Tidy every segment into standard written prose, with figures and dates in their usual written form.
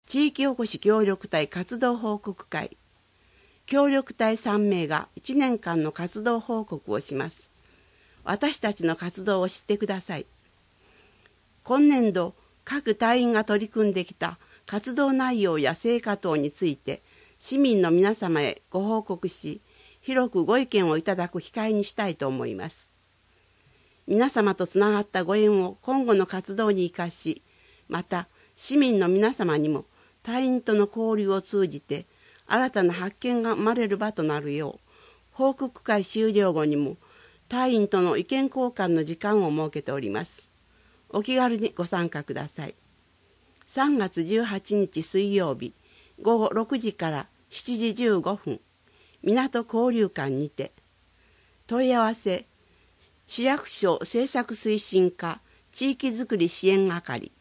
地域おこし協力隊活動報告会。協力隊3名が1年間の活動報告をします。私たちの活動を知ってください。今年度、各隊員が取り組んできた活動内容や成果等について、市民の皆様へご報告し、広くご意見をいただく機会にしたいと思います。皆様とつながったご縁を今後の活動に生かし、また市民の皆様にも隊員との交流を通じて新たな発見が生まれる場となるよう、報告会終了後にも隊員との意見交換の時間を設けております。お気軽にご参加ください。3月18日水曜日午後6時から7時15分、港交流館にて。問い合わせ、市役所政策推進課地域づくり支援係。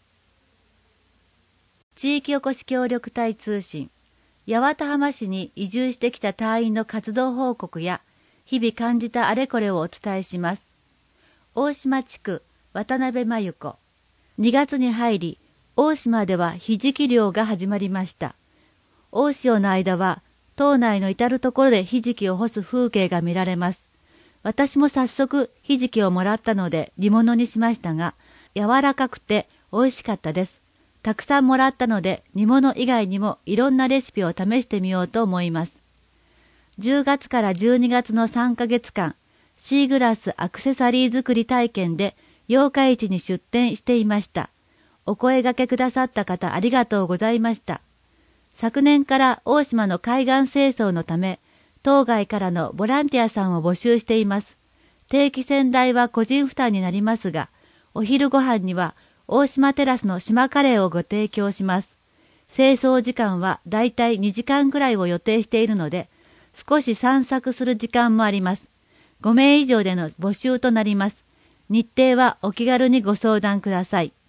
地域おこし協力隊通信。八幡浜市に移住してきた隊員の活動報告や日々感じたあれこれをお伝えします。大島地区渡辺真由子。2月に入り、大島ではひじき漁が始まりました。大潮の間は島内の至るところでひじきを干す風景が見られます。私も早速ひじきをもらったので煮物にしましたが、柔らかくて美味しかったです。たくさんもらったので煮物以外にもいろんなレシピを試してみようと思います。10月から12月の3ヶ月間、シーグラスアクセサリー作り体験で八日市に出店していました。お声掛けくださった方ありがとうございました。昨年から大島の海岸清掃のため、島外からのボランティアさんを募集しています。定期船代は個人負担になりますが、お昼ご飯には大島テラスの島カレーをご提供します。清掃時間はだいたい2時間くらいを予定しているので、少し散策する時間もあります。5名以上での募集となります。日程はお気軽にご相談ください。